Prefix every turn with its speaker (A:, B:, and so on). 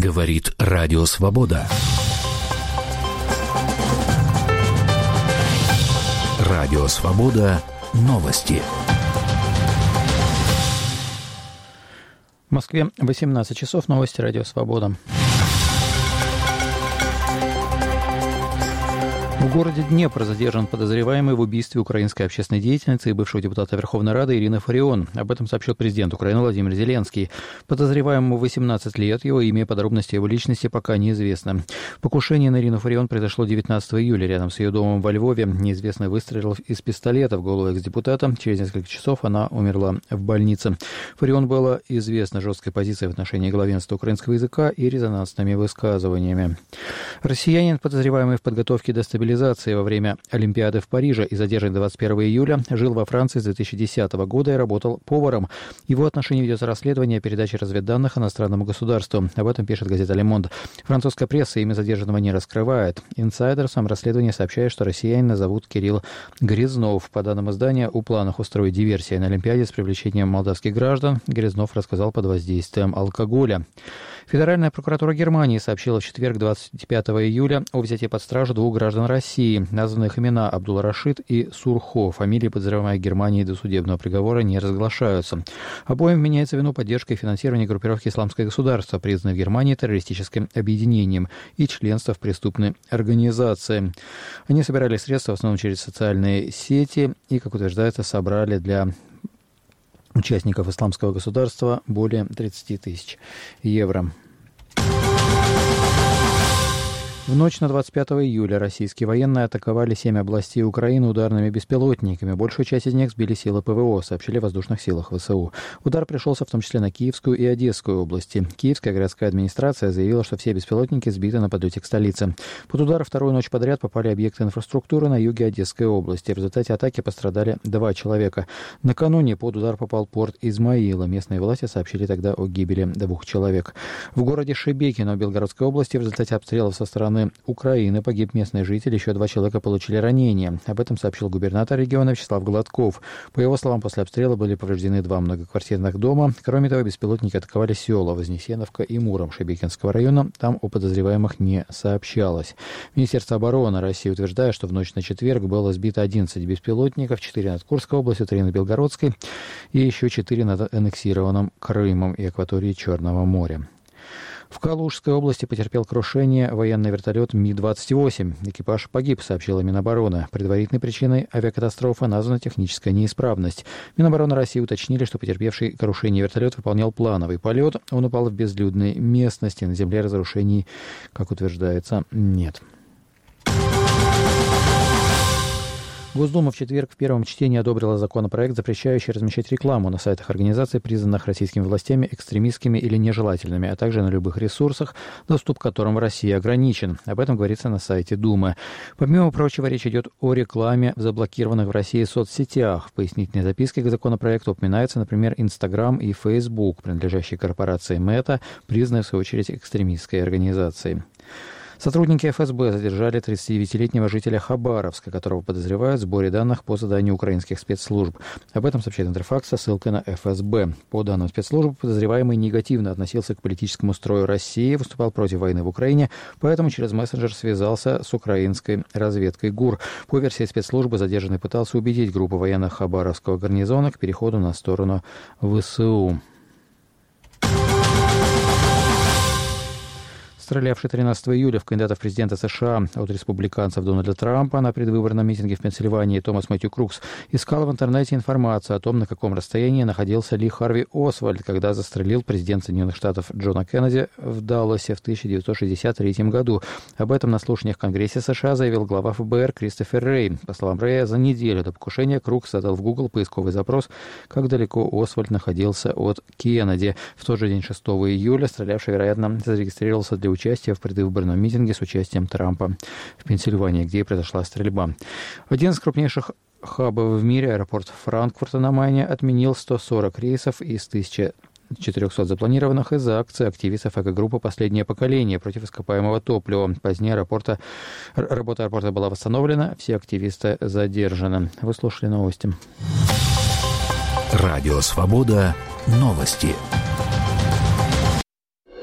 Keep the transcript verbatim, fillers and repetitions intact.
A: Говорит Радио Свобода. Радио Свобода. Новости.
B: В Москве восемнадцать часов. Новости Радио Свобода. В городе Днепр задержан подозреваемый в убийстве украинской общественной деятельницы и бывшего депутата Верховной Рады Ирины Фарион. Об этом сообщил президент Украины Владимир Зеленский. Подозреваемому восемнадцать лет, его имя и подробности его личности пока неизвестны. Покушение на Ирину Фарион произошло девятнадцатого июля рядом с ее домом во Львове. Неизвестный выстрелил из пистолета в голову экс-депутата. Через несколько часов она умерла в больнице. Фарион была известна жесткой позицией в отношении главенства украинского языка и резонансными высказываниями. Россиянин, подозреваемый в подготовке дестабилизации во время Олимпиады в Париже и задержан двадцать первого июля, жил во Франции с две тысячи десятого года и работал поваром. В его отношении ведется расследование о передаче разведданных иностранному государству. Об этом пишет газета «Ле Монд». Французская пресса имя задержанного не раскрывает. Инсайдер сам расследование сообщает, что россиянина зовут Кирилл Грязнов. По данным издания, о планах устроить диверсии на Олимпиаде с привлечением молдавских граждан Грязнов рассказал под воздействием алкоголя. Федеральная прокуратура Германии сообщила в четверг, двадцать пятого июля, о взятии под стражу двух граждан России. Названных имена Абдул-Рашид и Сурхо. Фамилии подозреваемых Германии до судебного приговора не разглашаются. Обоим вменяется вину поддержка и финансирование группировки «Исламское государство», признанной в Германии террористическим объединением, и членство в преступной организации. Они собирали средства в основном через социальные сети и, как утверждается, собрали для участников «Исламского государства» более тридцать тысяч евро. В ночь на двадцать пятого июля российские военные атаковали семь областей Украины ударными беспилотниками. Большую часть из них сбили силы ПВО, сообщили в воздушных силах ВСУ. Удар пришелся в том числе на Киевскую и Одесскую области. Киевская городская администрация заявила, что все беспилотники сбиты на подлете к столице. Под удар вторую ночь подряд попали объекты инфраструктуры на юге Одесской области. В результате атаки пострадали два человека. Накануне под удар попал порт Измаила. Местные власти сообщили тогда о гибели двух человек. В городе Шебекино Белгородской области в результате обстрелов со стороны Украины погиб местный житель, еще два человека получили ранения. Об этом сообщил губернатор региона Вячеслав Гладков. По его словам, после обстрела были повреждены два многоквартирных дома. Кроме того, беспилотники атаковали села Вознесеновка и Муром Шебекинского района. Там о подозреваемых не сообщалось. Министерство обороны России утверждает, что в ночь на четверг было сбито одиннадцать беспилотников, четыре над Курской областью, три над Белгородской и еще четыре над аннексированным Крымом и акваторией Черного моря. В Калужской области потерпел крушение военный вертолет Ми двадцать восемь. Экипаж погиб, сообщила Минобороны. Предварительной причиной авиакатастрофы названа техническая неисправность. Минобороны России уточнили, что потерпевший крушение вертолет выполнял плановый полет. Он упал в безлюдной местности. На земле разрушений, как утверждается, нет. Госдума в четверг в первом чтении одобрила законопроект, запрещающий размещать рекламу на сайтах организаций, признанных российскими властями экстремистскими или нежелательными, а также на любых ресурсах, доступ к которым в России ограничен. Об этом говорится на сайте Думы. Помимо прочего, речь идет о рекламе в заблокированных в России соцсетях. В пояснительной записке к законопроекту упоминается, например, Инстаграм и Фейсбук, принадлежащие корпорации Мета, признанной в свою очередь экстремистской организацией. Сотрудники эф эс бэ задержали тридцатидевятилетнего жителя Хабаровска, которого подозревают в сборе данных по заданию украинских спецслужб. Об этом сообщает Интерфакс со ссылкой на эф эс бэ. По данным спецслужб, подозреваемый негативно относился к политическому строю России, выступал против войны в Украине, поэтому через мессенджер связался с украинской разведкой ГУР. По версии спецслужбы, задержанный пытался убедить группу военных Хабаровского гарнизона к переходу на сторону ВСУ. Стрелявший тринадцатого июля в кандидата в президенты США от республиканцев Дональда Трампа на предвыборном митинге в Пенсильвании Томас Мэтью Крукс искал в интернете информацию о том, на каком расстоянии находился Ли Харви Освальд, когда застрелил президент Соединенных Штатов Джона Кеннеди в Далласе в тысяча девятьсот шестьдесят третьем году. Об этом на слушаниях в Конгрессе США заявил глава эф бэ эр Кристофер Рей. По словам Рэя, за неделю до покушения Крукс задал в Google поисковый запрос, как далеко Освальд находился от Кеннеди. В тот же день, шестого июля, стрелявший, вероятно, зарегистрировался для участия в предвыборном митинге с участием Трампа в Пенсильвании, где и произошла стрельба. Один из крупнейших хабов в мире, аэропорт Франкфурта на Майне, отменил сто сорок рейсов из тысячи четырехсот запланированных из-за акции активистов эко-группы «Последнее поколение» против ископаемого топлива. Позднее аэропорта, работа аэропорта была восстановлена, все активисты задержаны. Вы слушали новости.
A: Радио «Свобода». Новости.